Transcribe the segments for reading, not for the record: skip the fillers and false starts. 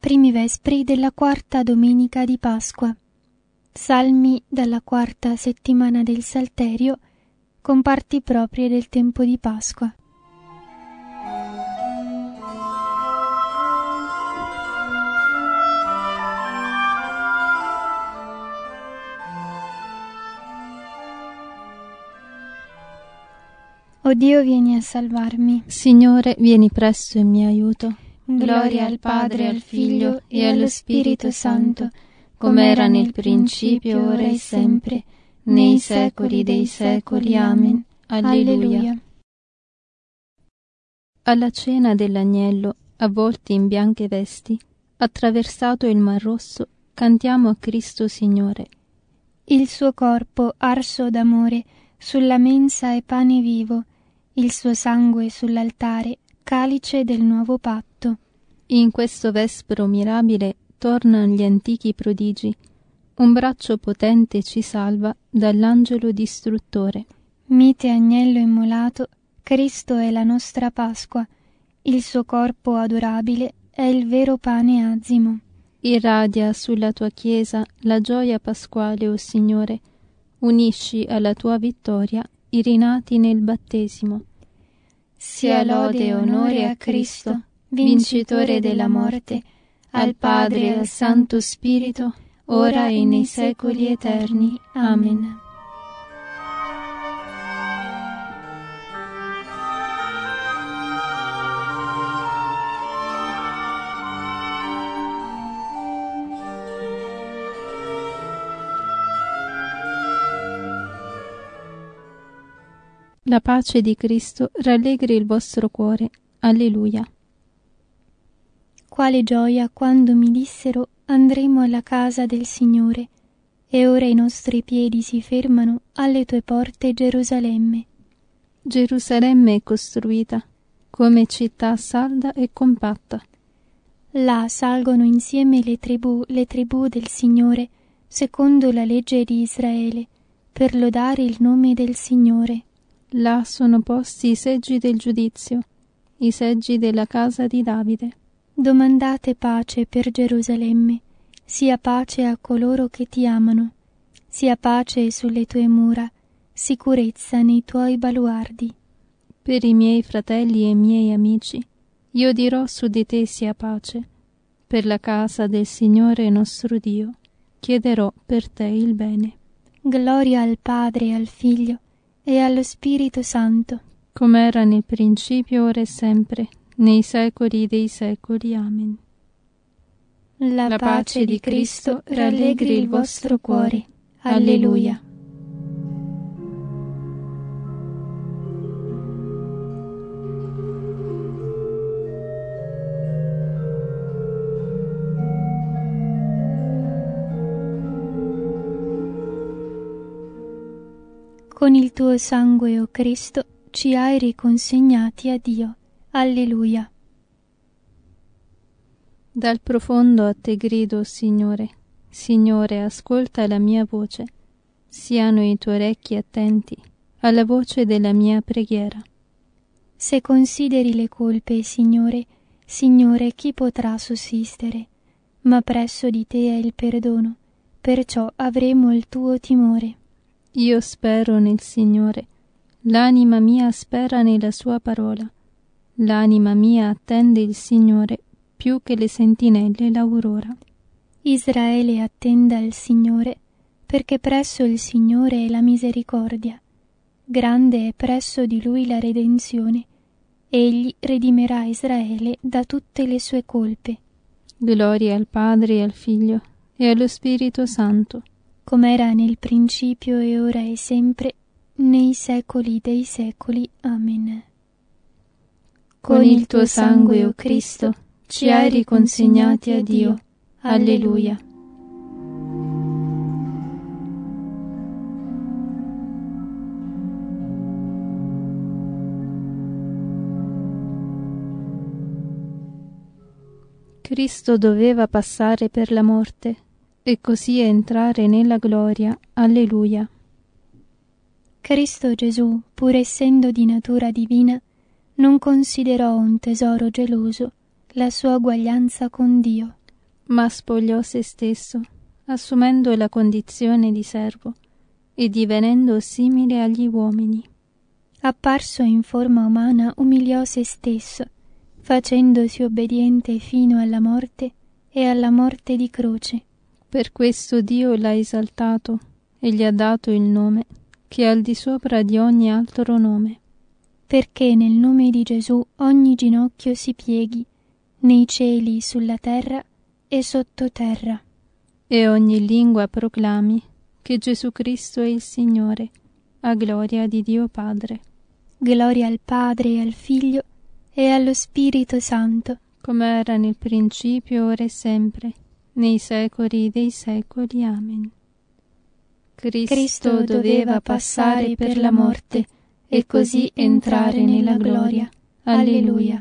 primi vespri della quarta domenica di Pasqua. Salmi dalla quarta settimana del Salterio, con parti proprie del tempo di Pasqua. O Dio, vieni a salvarmi. Signore, vieni presto in mio aiuto. Gloria al Padre, al Figlio e allo Spirito Santo, come era nel principio, ora e sempre, nei secoli dei secoli. Amen. Alleluia. Alla cena dell'agnello, avvolti in bianche vesti, attraversato il Mar Rosso, cantiamo a Cristo Signore. Il suo corpo arso d'amore sulla mensa è pane vivo, il suo sangue sull'altare, calice del nuovo patto. In questo vespro mirabile tornano gli antichi prodigi. Un braccio potente ci salva dall'angelo distruttore. Mite agnello immolato, Cristo è la nostra Pasqua. Il suo corpo adorabile è il vero pane azimo. Irradia sulla tua Chiesa la gioia pasquale, o Signore. Unisci alla tua vittoria i rinati nel battesimo. Sia lode e onore a Cristo, vincitore della morte, al Padre e al Santo Spirito, ora e nei secoli eterni. Amen. La pace di Cristo rallegri il vostro cuore. Alleluia. Quale gioia quando mi dissero: andremo alla casa del Signore, e ora i nostri piedi si fermano alle tue porte, Gerusalemme. Gerusalemme è costruita come città salda e compatta. Là salgono insieme le tribù del Signore, secondo la legge di Israele, per lodare il nome del Signore. Là sono posti i seggi del giudizio, i seggi della casa di Davide. Domandate pace per Gerusalemme, sia pace a coloro che ti amano, sia pace sulle tue mura, sicurezza nei tuoi baluardi. Per i miei fratelli e i miei amici, io dirò su di te sia pace. Per la casa del Signore nostro Dio, chiederò per te il bene. Gloria al Padre e al Figlio e allo Spirito Santo, come era nel principio, ora e sempre, nei secoli dei secoli. Amen. La pace di Cristo rallegri il vostro cuore. Alleluia. Con il tuo sangue, o Cristo, ci hai riconsegnati a Dio. Alleluia. Dal profondo a te grido, Signore. Signore, ascolta la mia voce. Siano i tuoi orecchi attenti alla voce della mia preghiera. Se consideri le colpe, Signore, chi potrà sussistere? Ma presso di te è il perdono, perciò avremo il tuo timore. Io spero nel Signore, l'anima mia spera nella sua parola. L'anima mia attende il Signore più che le sentinelle l'aurora. Israele attenda il Signore, perché presso il Signore è la misericordia. Grande è presso di Lui la redenzione. Egli redimerà Israele da tutte le sue colpe. Gloria al Padre e al Figlio e allo Spirito Santo, come era nel principio e ora e sempre, nei secoli dei secoli. Amen. Con il tuo sangue, o Cristo, ci hai riconsegnati a Dio. Alleluia. Cristo doveva passare per la morte e così entrare nella gloria. Alleluia. Cristo Gesù, pur essendo di natura divina, non considerò un tesoro geloso la sua uguaglianza con Dio, ma spogliò se stesso, assumendo la condizione di servo e divenendo simile agli uomini. Apparso in forma umana, umiliò se stesso, facendosi obbediente fino alla morte e alla morte di croce. Per questo Dio l'ha esaltato e gli ha dato il nome che è al di sopra di ogni altro nome, perché nel nome di Gesù ogni ginocchio si pieghi, nei cieli, sulla terra e sottoterra, e ogni lingua proclami che Gesù Cristo è il Signore, a gloria di Dio Padre. Gloria al Padre e al Figlio e allo Spirito Santo, come era nel principio, ora e sempre, nei secoli dei secoli. Amen. Cristo doveva passare per la morte e così entrare nella gloria. Alleluia.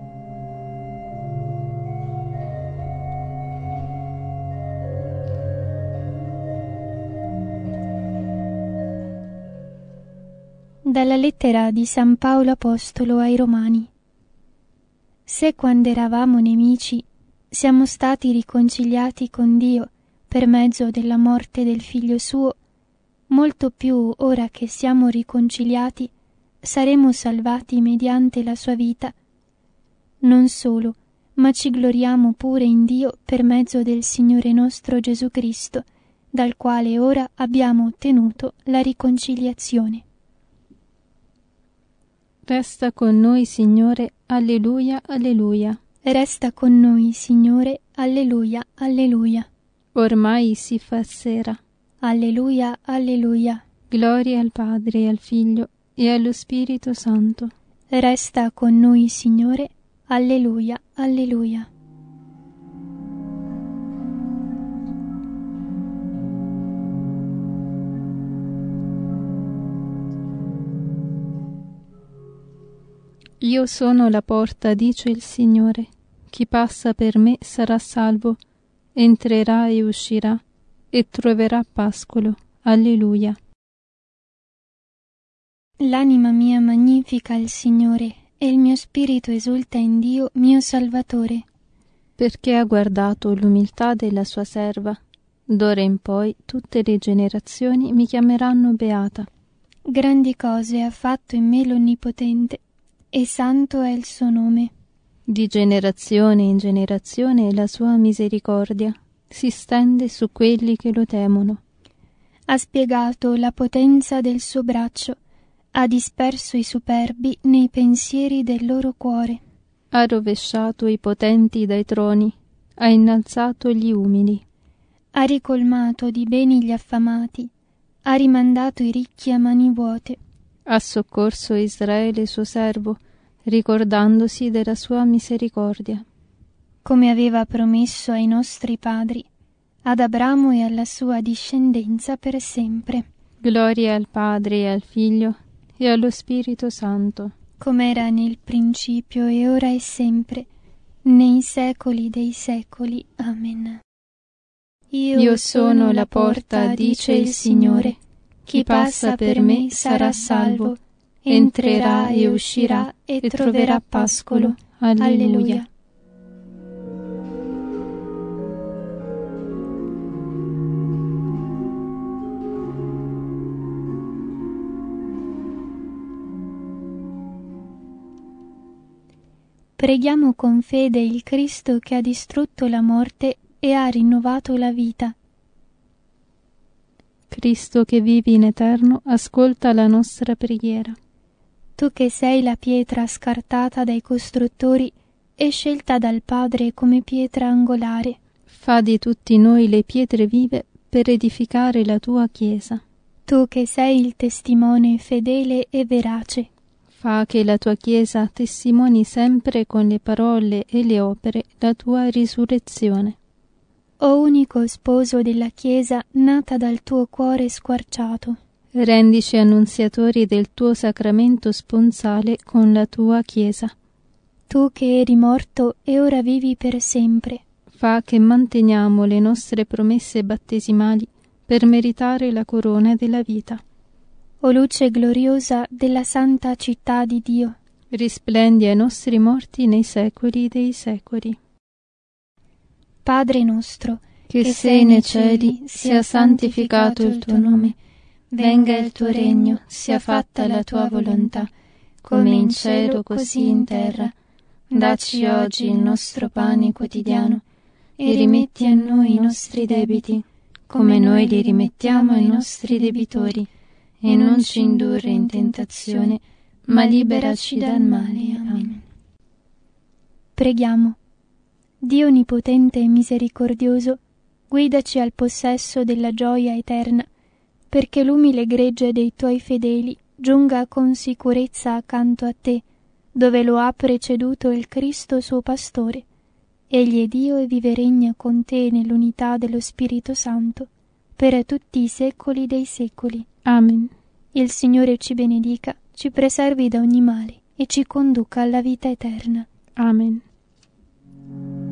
Dalla lettera di San Paolo Apostolo ai Romani. Se quando eravamo nemici siamo stati riconciliati con Dio per mezzo della morte del Figlio suo, molto più ora che siamo riconciliati saremo salvati mediante la sua vita. Non solo, ma ci gloriamo pure in Dio per mezzo del Signore nostro Gesù Cristo, dal quale ora abbiamo ottenuto la riconciliazione. Resta con noi, Signore, alleluia, alleluia. Resta con noi, Signore, alleluia, alleluia. Ormai si fa sera. Alleluia, alleluia. Gloria al Padre e al Figlio e allo Spirito Santo. Resta con noi, Signore, alleluia, alleluia. Io sono la porta, dice il Signore. Chi passa per me sarà salvo, entrerà e uscirà e troverà pascolo. Alleluia. L'anima mia magnifica il Signore, e il mio spirito esulta in Dio, mio Salvatore. Perché ha guardato l'umiltà della sua serva. D'ora in poi tutte le generazioni mi chiameranno beata. Grandi cose ha fatto in me l'Onnipotente, e santo è il suo nome. Di generazione in generazione la sua misericordia si stende su quelli che lo temono. Ha spiegato la potenza del suo braccio, ha disperso i superbi nei pensieri del loro cuore. Ha rovesciato i potenti dai troni, ha innalzato gli umili. Ha ricolmato di beni gli affamati, ha rimandato i ricchi a mani vuote. Ha soccorso Israele suo servo, ricordandosi della sua misericordia. Come aveva promesso ai nostri padri, ad Abramo e alla sua discendenza per sempre. Gloria al Padre e al Figlio e allo Spirito Santo. Come era nel principio e ora e sempre, nei secoli dei secoli. Amen. Io sono la porta, dice il Signore. Chi passa per me sarà salvo, entrerà e uscirà e troverà pascolo. Alleluia. Preghiamo con fede il Cristo che ha distrutto la morte e ha rinnovato la vita. Cristo che vivi in eterno, ascolta la nostra preghiera. Tu che sei la pietra scartata dai costruttori e scelta dal Padre come pietra angolare, fa di tutti noi le pietre vive per edificare la tua Chiesa. Tu che sei il testimone fedele e verace, fa che la tua Chiesa testimoni sempre con le parole e le opere la tua risurrezione. O unico sposo della Chiesa nata dal tuo cuore squarciato, rendici annunziatori del tuo sacramento sponsale con la tua Chiesa. Tu che eri morto e ora vivi per sempre, fa che manteniamo le nostre promesse battesimali per meritare la corona della vita. O luce gloriosa della santa città di Dio, risplendi ai nostri morti nei secoli dei secoli. Padre nostro, che sei nei cieli, sia santificato il tuo nome. Venga il tuo regno, sia fatta la tua volontà, come in cielo così in terra. Dacci oggi il nostro pane quotidiano e rimetti a noi i nostri debiti, come noi li rimettiamo ai nostri debitori, e non ci indurre in tentazione, ma liberaci dal male. Amen. Preghiamo. Dio onnipotente e misericordioso, guidaci al possesso della gioia eterna, perché l'umile gregge dei tuoi fedeli giunga con sicurezza accanto a te, dove lo ha preceduto il Cristo suo pastore. Egli è Dio e vive e regna con te nell'unità dello Spirito Santo, per tutti i secoli dei secoli. Amen. Il Signore ci benedica, ci preservi da ogni male e ci conduca alla vita eterna. Amen.